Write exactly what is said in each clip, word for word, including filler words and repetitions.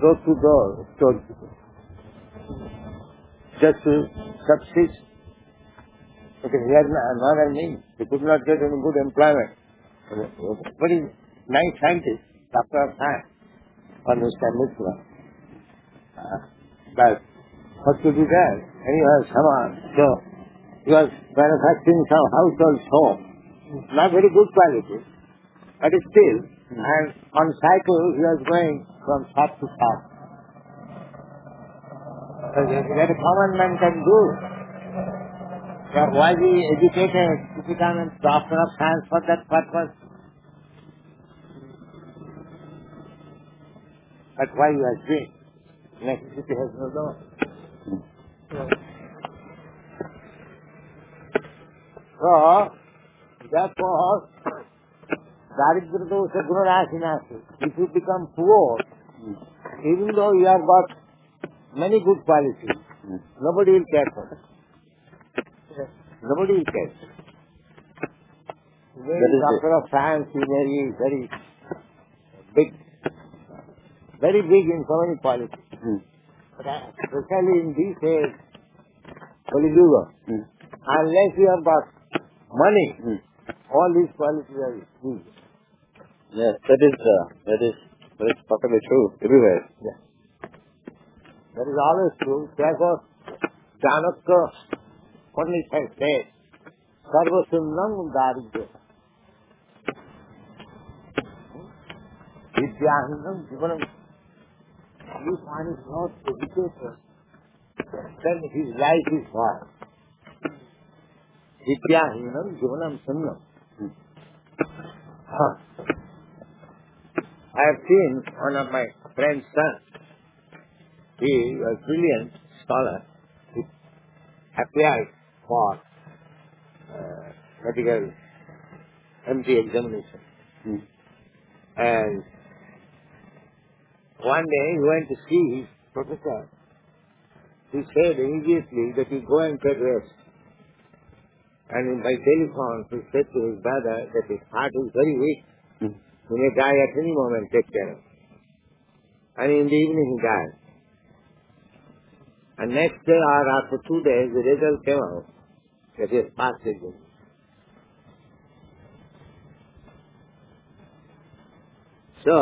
door to door, store keeper. Just to subsist. Because he had no other means. He could not get any good employment. But he's nice scientist, doctor of science, on Mister Mitra. Uh, but what to do there? And he was someone, so he was manufacturing some household soap. Not very good quality, but still, mm-hmm. and on cycle he was going from shop to shop. So that a common man can do. So was he educated to become a doctor of science for that purpose? But why he was doing? Necessity has no law. So, therefore, Daridra dosa gunarasinasi. If you become poor, even though you have got many good qualities, nobody will care for it. Nobody will care. Very doctor of science, he very, very big, very big in so many qualities. Mm. But especially in these days, Kali-yuga, mm. unless you have got money, mm. all these qualities are used. Yes, that is uh, that is that is perfectly true everywhere. Yeah. That is always true. Therefore, Janaka only has said, Sarva Sundam Daridya. Vidyahinam Jivanam. If one is not educated, then his life is hard. Vidyahinam Jivanam Sundam. Huh. I have seen one of my friend's son. He was a brilliant scholar. He applied for uh, medical M D examination. Hmm. And one day he went to see his professor. He said immediately that he go and take rest. And by telephone he said to his brother that his heart is very weak. Hmm. He may die at any moment, take care of him. And in the evening he died. And next day or after two days, the result came out that he has passed the exam. So,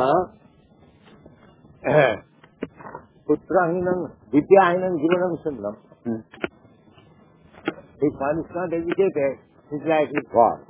putrahinam, vidyahinam jivanam sundram. Hmm. If one is not educated, his life is gone.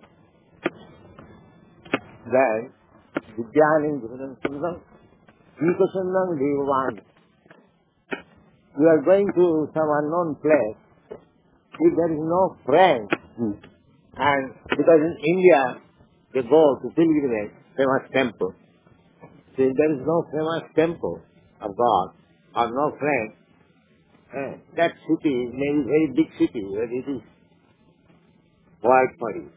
Then, vidyahinam jivanam sundram, vikasundram devavan. You are going to some unknown place. If there is no friend, hmm. and because in India they go to pilgrimage, famous temple. So if there is no famous temple of God or no friend, eh, that city may be a very big city, but it is void for you.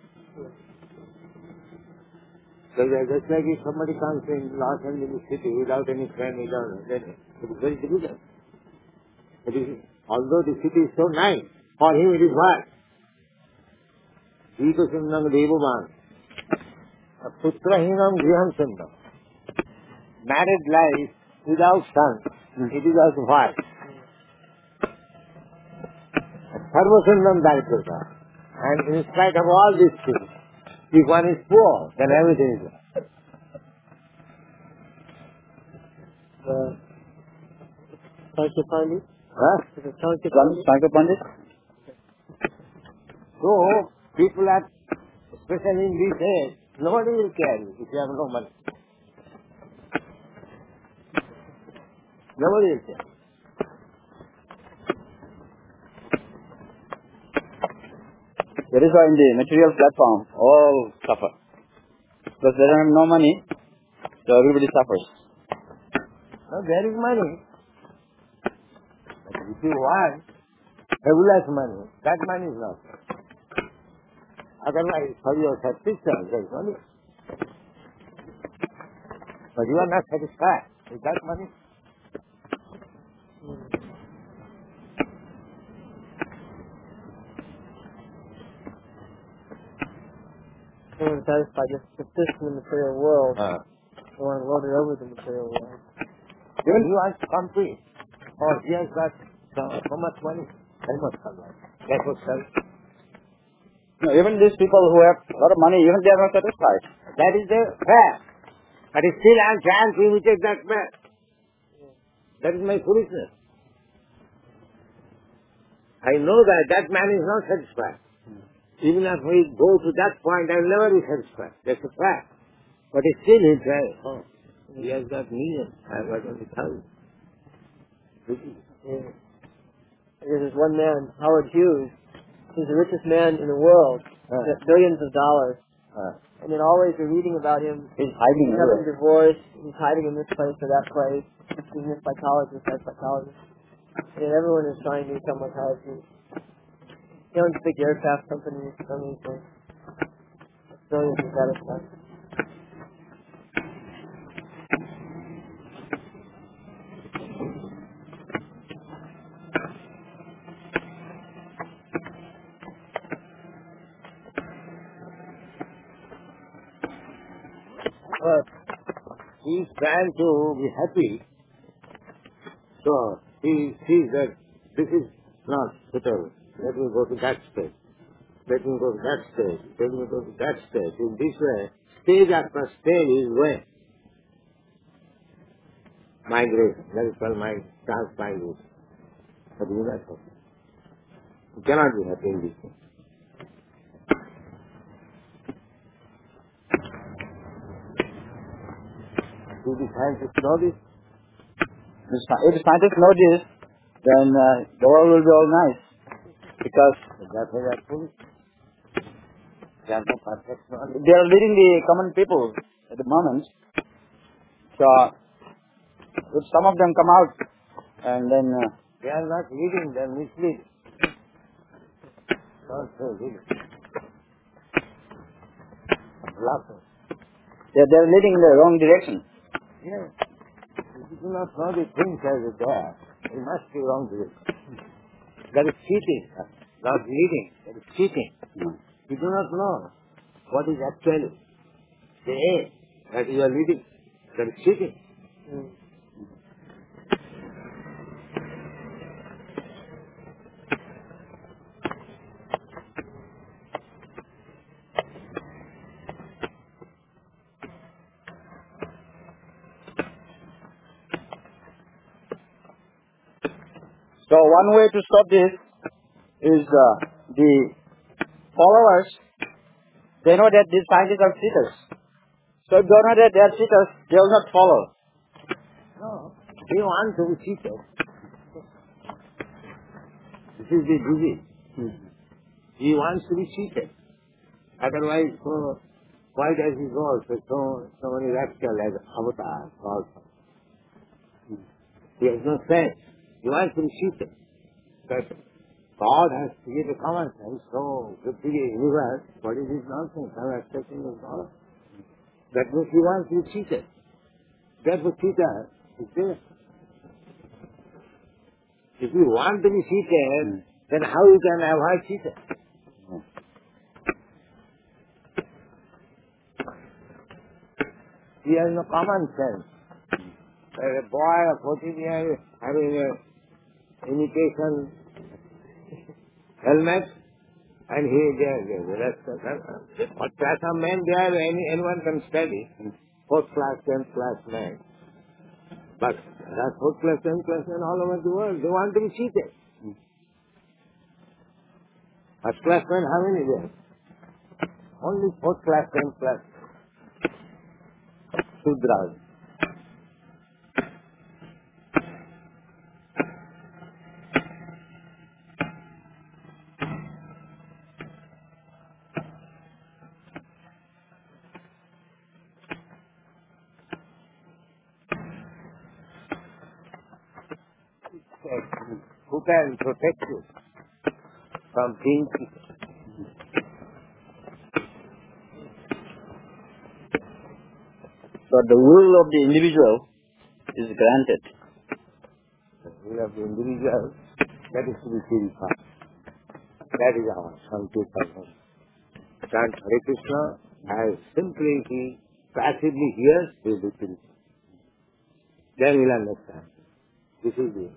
So just like if somebody comes in Los Angeles city without any friend, without then it is very difficult. It is, although the city is so nice, for him it is what? Vikasundam devavan. Putrahinam griham sundam. Married life without son, mm. it is also what? Sarva sundam daridya. And in spite of all these things, if one is poor, then everything is well. Uh, Sankhya Pandit? Huh? Sankhya Pandit? So, people are, especially in these days, nobody will care if you have no money. Nobody will care. That is why in the material platform, all suffer. Because they don't have no money, so everybody suffers. No, there is money. But if you want fabulous money, that money is not. Otherwise, for your satisfaction, there is money. But you are not satisfied with that money. You want to satisfy just sufficient in the material world. Uh. You want to load it over the material world. They He wants to compete. Or he has got so, so much money. I must have that. That was self. No, even these people who have a lot of money, even they are not satisfied. That is the fact. But still I am trying to imitate that man. That is my foolishness. I know that that man is not satisfied. Even if we go to that point, I will never be satisfied. That's a fact. But still he tries. Oh, he has got millions. I have got only thousands. Yeah. There's this one man, Howard Hughes. He's the richest man in the world. Uh. He's got billions of dollars. Uh, And then always they're reading about him. He's hiding He's having a everywhere. divorce. He's hiding in this place or that place. He's this psychologist, that psychologist. And everyone is trying to become like Howard Hughes. He owns big aircraft companies. I mean, so billions of that stuff. but he is trying to be happy. So he sees that this is not suitable. Let me go to that stage. Let me go to that stage. Let me go to that stage. In this way, stage after stage is way. Migration. That is called my trans-migration. But you not happy. You cannot be happy in this way. Do the scientists know this? If the scientists know this, then uh, the world will be all nice. Because That's why they are foolish. They are no perfect knowledge. they are leading the common people at the moment. So, if some of them come out, and then uh, They are not leading, they are misleading. Not so leading. Bluffing. they they are leading in the wrong direction. Yes. If you do not know the things as they are, it must be wrong direction. That is cheating, not leading. That is cheating. Mm. You do not know what is actually the aim that you are leading. That is cheating. Mm. So one way to stop this is uh, the followers, they know that these scientists are cheaters. So if they know that they are cheaters, they will not follow. No. They want to be cheated. This is the disease. Hmm. He wants to be cheated. Otherwise, so, why does he go so, so, so many rascals as avatars also? He has no sense. He wants to be cheated. But God has created common sense, so to the universe, what is this nonsense? I'm expecting of God. That means he wants to be cheated. That was cheater is there. If you want to be cheated, Mm. then how you can avoid cheating? Mm. He has no common sense. A boy of fourteen years having a imitation helmet, and he there, there, the rest of them. What class of men there, any, anyone can study. Fourth class, tenth class men. But there are fourth class, tenth class men all over the world. They want to be cheated. First class men, how many there? Only fourth class, tenth class. Shudras. Who can protect you from being cheated? But the will of the individual is granted. The will of the individual, that is to be purified. That is our Sankirtan. Chant Hare Krishna as simply he passively hears, he will be purified. Then we'll understand. This is the...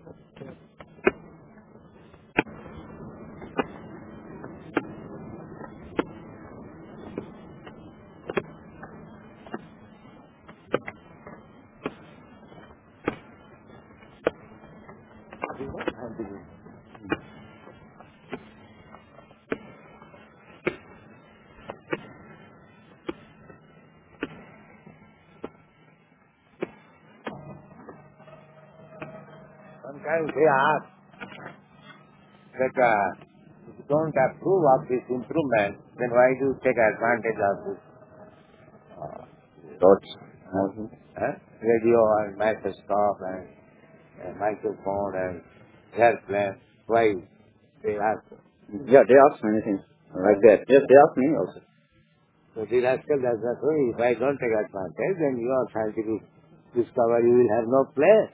Sometimes they ask that uh, if you don't approve of this improvement, then why do you take advantage of this uh, Thoughts. huh? radio and microscope and uh, microphone and airplane? Why? They ask. Yeah, they ask many things like that. Yes, they ask me also. So the rascal does not say, if I don't take advantage, then your scientific discovery will have no place.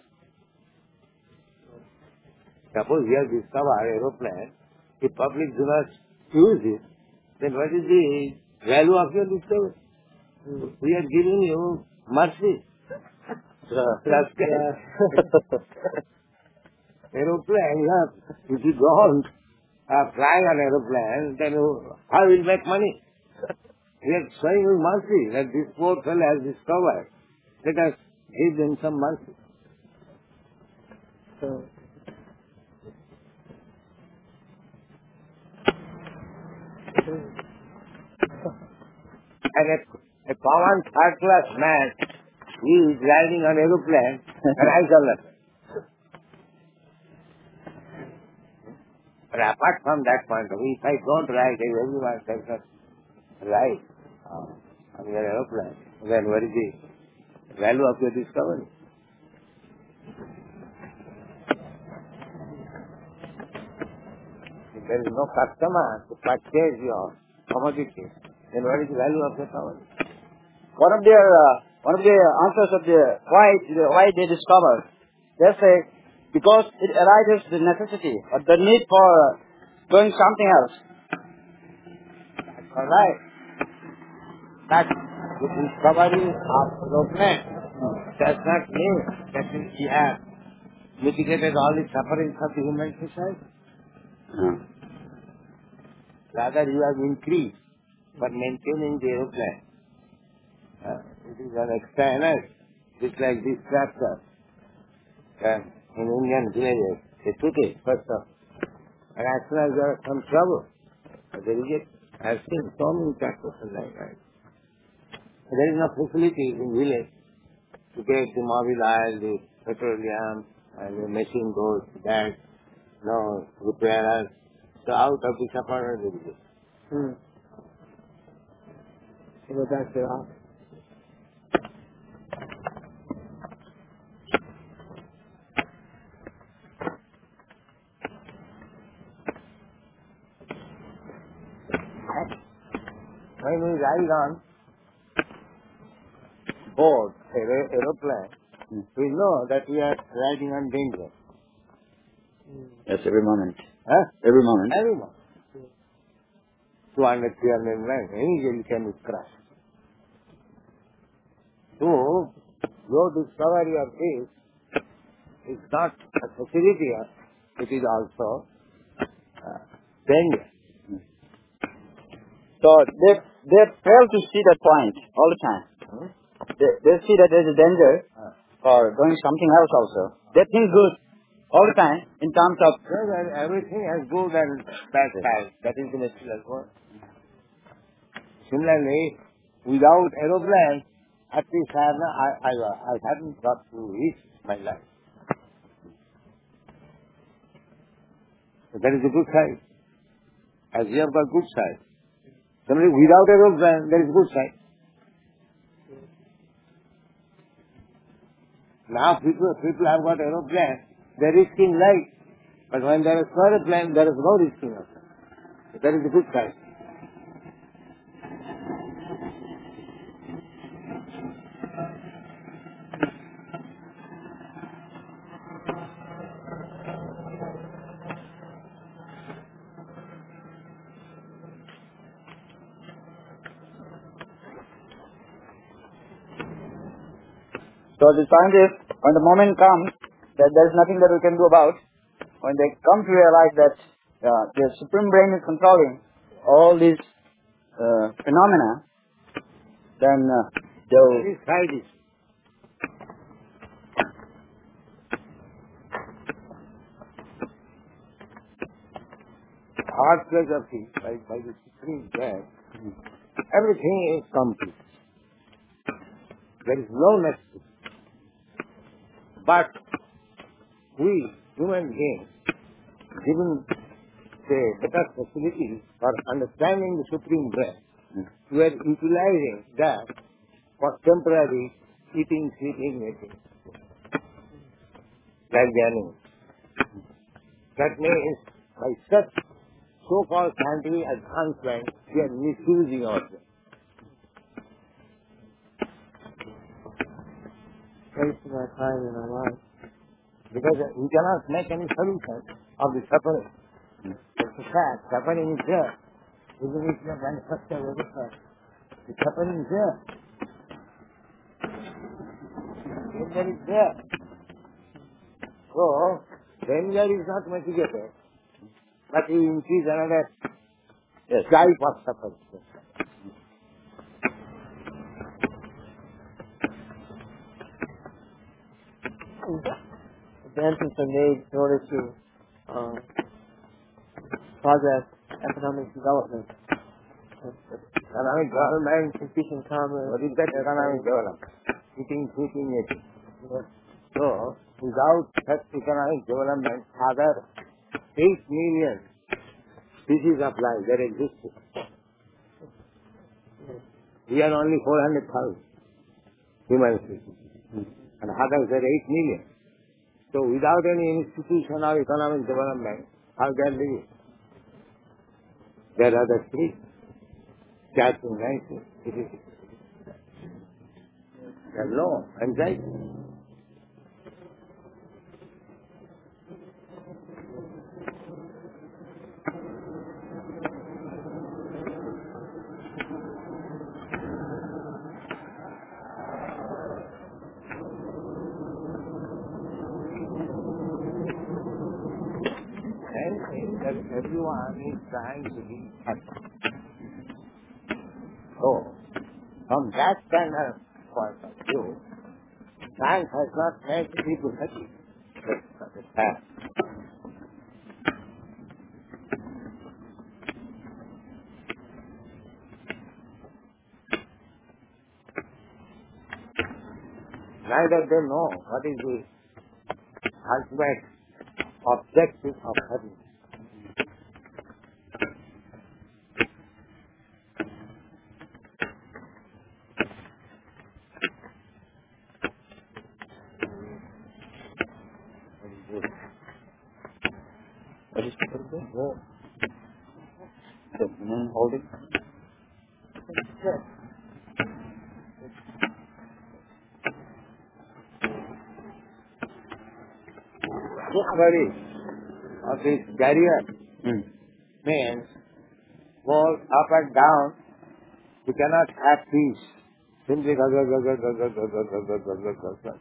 Suppose you have discovered aeroplane, if public do not use it, then what is the value of your discovery? We are giving you mercy. Rascal. Aeroplane, you have, if you don't uh, fly an aeroplane, then you, how will you make money? We are showing you mercy that this poor fellow has discovered. Let us give them some mercy. So, And a, a common third class man, he is riding an aeroplane and I shall not. But apart from that point of view, if I don't ride, if everyone does not ride uh, on your aeroplane, then what is the value of your discovery? If there is no customer to purchase your commodity, then what is the value of your commodity? One of their uh, one of the answers of the why why they discover, they say because it arises the necessity or the need for doing something else. That's all right. But the discovery of aeroplane does not mean that we have mitigated all the sufferings of the human society. Uh, Rather, you have increased for maintaining the aeroplane. Uh, it is an extra energy. Just like this tractor. Uh, in Indian villages, they took it first off. And as soon as there was some trouble, they reject. I have seen so many tractors like that. There is no facility in village to get the mobile oil, the petroleum, and the machine goes that, no repairers. So out of the sufferer, they reject. hmm. So go back to the office. When we ride on board aer- aeroplane, Hmm. we know that we are riding on danger. yes, every moment. Huh? Every moment. Everyone. two hundred, three hundred miles, immediately can be crushed. So, your discovery of this is not a facility, it is also uh, danger. So they they fail to see that point all the time. Hmm? They they see that there is a danger Uh, for doing something else also. They think good all the time in terms of so that everything has good and bad side. That is the natural world. Similarly, without aeroplane, at least I, have not, I, I, I haven't got to reach my life. So that is the good side. As you have got good side. Similarly, without aeroplane, there is good side. Now people, people have got aeroplane, they are risking life. But when there is no aeroplane, there is no risking of life. So that is the good side. so the scientists when the moment comes that there is nothing that we can do about, when they come to realize that uh, the Supreme Brain is controlling all these uh, phenomena, then uh, they'll... Please try this. Hard pleasure feel by, by the Supreme Brain. Everything is complete. There is no necessity. But we, human beings, given the better facilities for understanding the Supreme Brain, we are utilizing that for temporary eating, sleeping, making, like the animals. That means by such so-called scientific advancement, we are misusing ourselves. Wasting our time and our lives. Because we cannot make any solution of the suffering. It's a fact. Suffering is there. Even if you have manufactured everything, the suffering is there. Danger is there. So, danger is not mitigated, but you increase another yes. type of suffering. Advancements are made in order to um, progress economic development. Economic development, increasing commerce. what is that economic development? Eating, sleeping, eating. So, without such economic development, other eight million species of life that exist. We are only four hundred thousand human species. And others are eight million. So without any institution of economic development, how they are living? There are the streets, catching nicely. They have no anxiety. That everyone is trying to be happy. So, from that kind of point of view, science has not made people happy. That's a fact. Neither they know what is the ultimate objective of happiness. What is the no. The moon holding? Yes. This body of this barrier Mm. means both up and down, you cannot have peace. Simply go, go, go, go, go, go, go, go, go, go, go, go, go, go.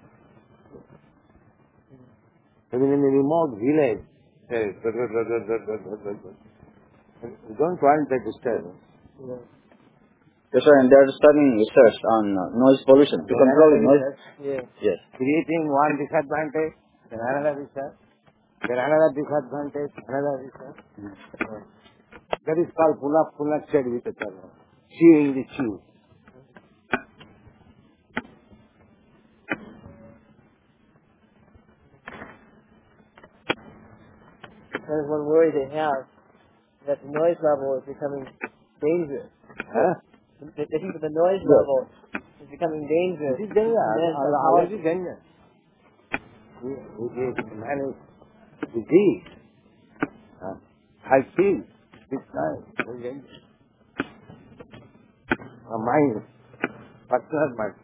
Even in a remote village, say, go, go, go, go, go, go, go, go, go. You don't want the disturbance. Yeah. Yes, sir, and they are studying research on uh, noise pollution, to control the noise. Yeah. Yes. Creating one disadvantage, then another research, then another disadvantage, another research. Mm. That is called puna puna shed with each other. Chewing the chew. That is one worry they have, that the noise level is becoming dangerous. Huh? They think that the noise level is becoming dangerous. It is dangerous. Yes, Already dangerous. It is managed disease. Uh, I feel this time very dangerous. A mind, personal mind.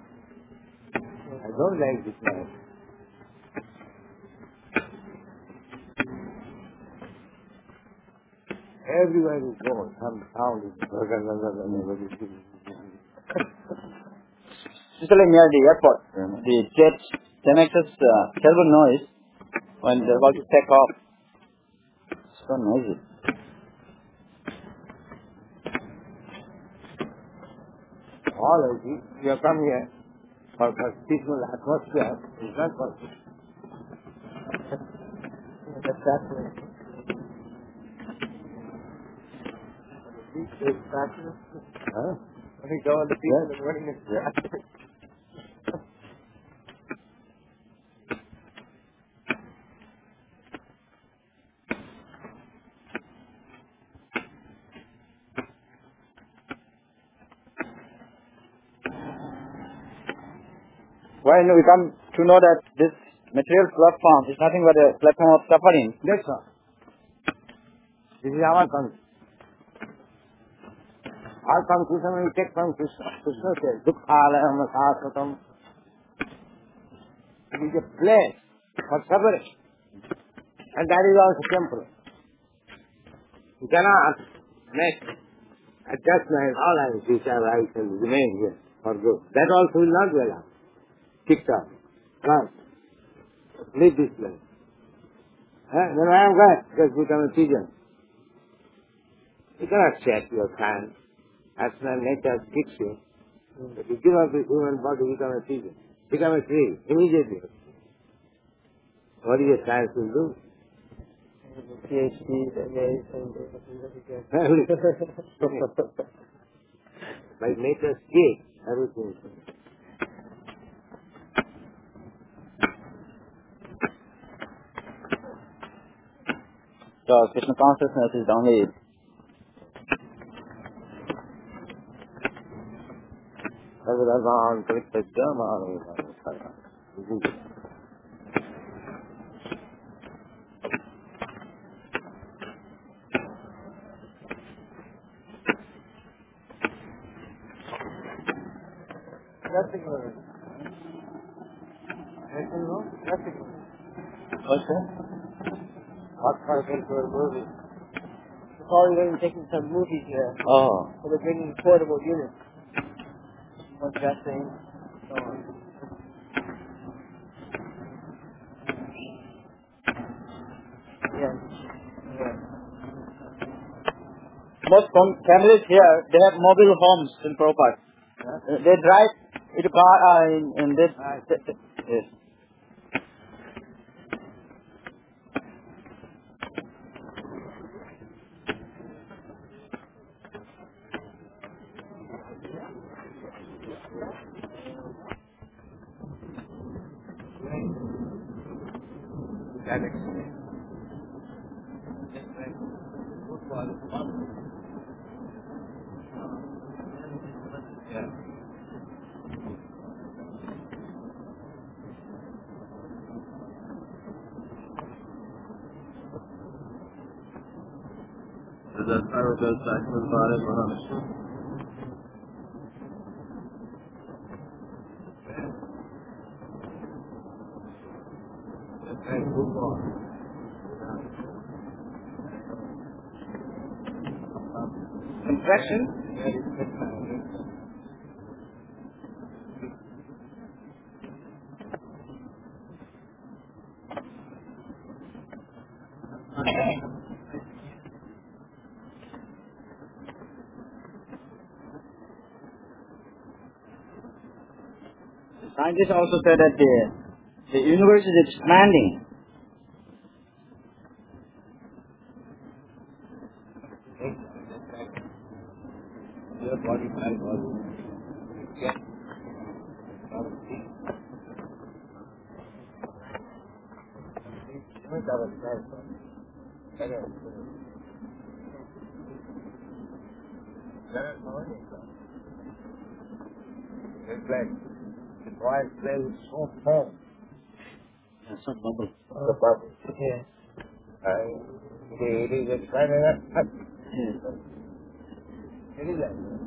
I don't like this mind. Everywhere you go, some sound is Especially near the airport, the jets They make such uh, terrible noise when they're about to take off. So noisy. All of you, you have come here for a peaceful atmosphere. It's not possible. That's fascinating. It's fascinating. Huh? When we go on the beach Yes. in the morning, it's fascinating. When we come to know that this material platform is nothing but a platform of suffering, That's all. This is our conclusion. Our conclusion we take from Krishna. Krishna says, Dukkhalayam Sasatam. It is a place for suffering. And that is also temporal. You cannot make attachment, all eyes which are right and remain here for good. That also will not be allowed. Kicked off. Right. Leave this place. Eh? Then I am glad. Just become a pigeon. You cannot check your time. As when nature kicks you. If you give up this human body, become a pigeon. Become a tree. Immediately. What is your science will do? PhDs, M As, and By nature's gate, everything is good. so Krishna consciousness is only Sarvadharman Parityajya Mahanavadharman. nothing wrong. Anything wrong? Nothing wrong. what's that? What purpose for a movie? We're probably going to be taking some movies here. Oh, So they're bringing portable units. One dressing, so on. Yeah. Yeah. most fam- families here, they have mobile homes in Prabhupada. Huh? They drive in a car uh, in, in this. Right. Yes. That explains. Yeah. Does that power goes back to the body of Mahavishnu? Okay, move on. Impression? Scientists also say that the, the universe is expanding. Your body, my body. Get out of peace. Don't have a sense of it. Better. Better knowing it. It's like the boy plays so firm. That's not bubble. The bubble. Yeah. And it is expanding up. Yes. It is like that.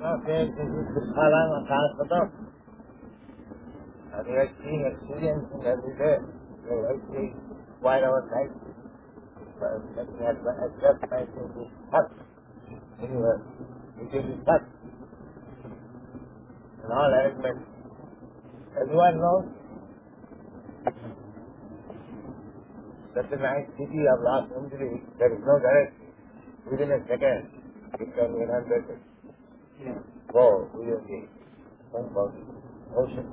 Okay, this is the Kalama Hospital. And we are seeing experience in every day. We are seeing quite our life. But let me adjust myself to touch. Anyway, we can be touch. And all arrangements. Everyone knows that the nice city of Los Angeles, there is no direction. Within a second, it can be one hundred Yeah. go within the home of the ocean.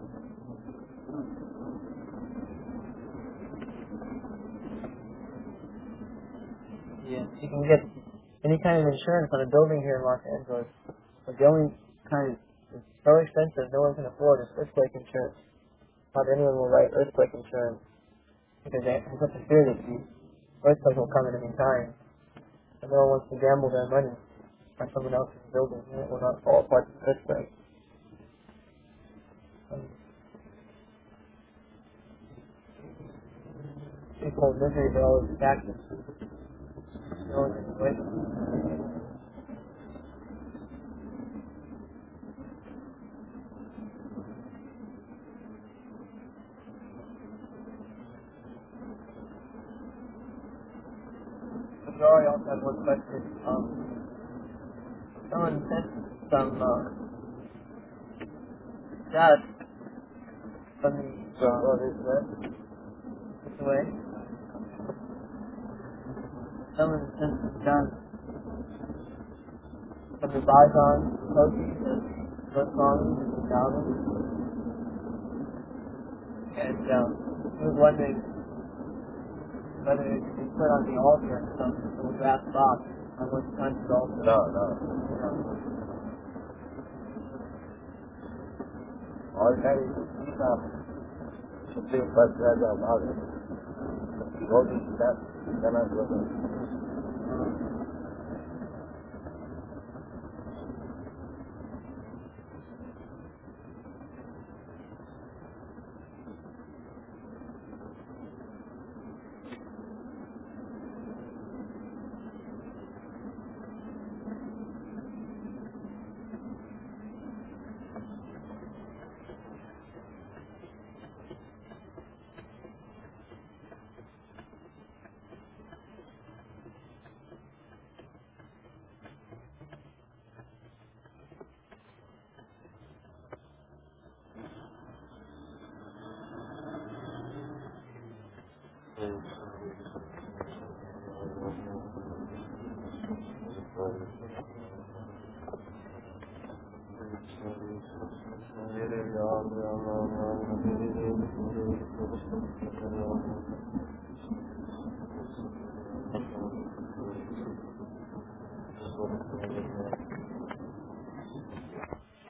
Yeah. You can get any kind of insurance on a building here in Los Angeles. But the only kind is so expensive, no one can afford is earthquake insurance. Not anyone will write earthquake insurance because they have such a fear that the earthquake will come at any time. And no one wants to gamble their money on someone else's building. It will not fall apart in the earthquake. Um, people in misery are always taxes. No one can wait. So I also have one question. Um, someone sent some uh, dust from the So uh, what is that? this way. Someone sent some dust from the Bison protein and North Collins and Dalvin. And um, he was wondering whether it could be put on the altar in some little glass box on which kind of altar. No, no. All that is the seat of Supreme First Judge of August. He wrote it that he cannot go there.